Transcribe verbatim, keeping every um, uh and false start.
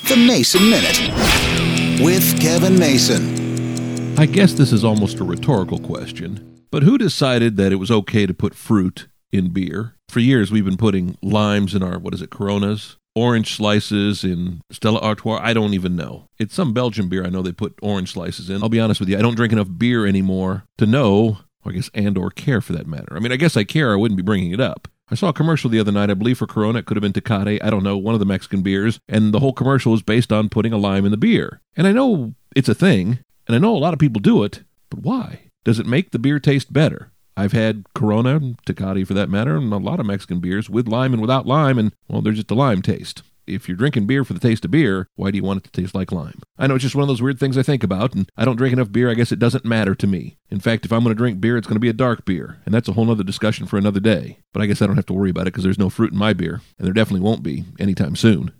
The Mason Minute with Kevin Mason. I guess this is almost a rhetorical question, but who decided that it was okay to put fruit in beer? For years, we've been putting limes in our, what is it, Coronas? Orange slices in Stella Artois. I don't even know. It's some Belgian beer. I know they put orange slices in. I'll be honest with you. I don't drink enough beer anymore to know, or I guess, and or care for that matter. I mean, I guess I care. I wouldn't be bringing it up. I saw a commercial the other night, I believe for Corona. It could have been Tecate. I don't know, one of the Mexican beers. And the whole commercial was based on putting a lime in the beer. And I know it's a thing, and I know a lot of people do it, but why? Does it make the beer taste better? I've had Corona, and Tecate for that matter, and a lot of Mexican beers with lime and without lime, and, well, there's just a lime taste. If you're drinking beer for the taste of beer, why do you want it to taste like lime? I know it's just one of those weird things I think about, and I don't drink enough beer. I guess it doesn't matter to me. In fact, if I'm going to drink beer, it's going to be a dark beer, and that's a whole other discussion for another day. But I guess I don't have to worry about it because there's no fruit in my beer, and there definitely won't be anytime soon.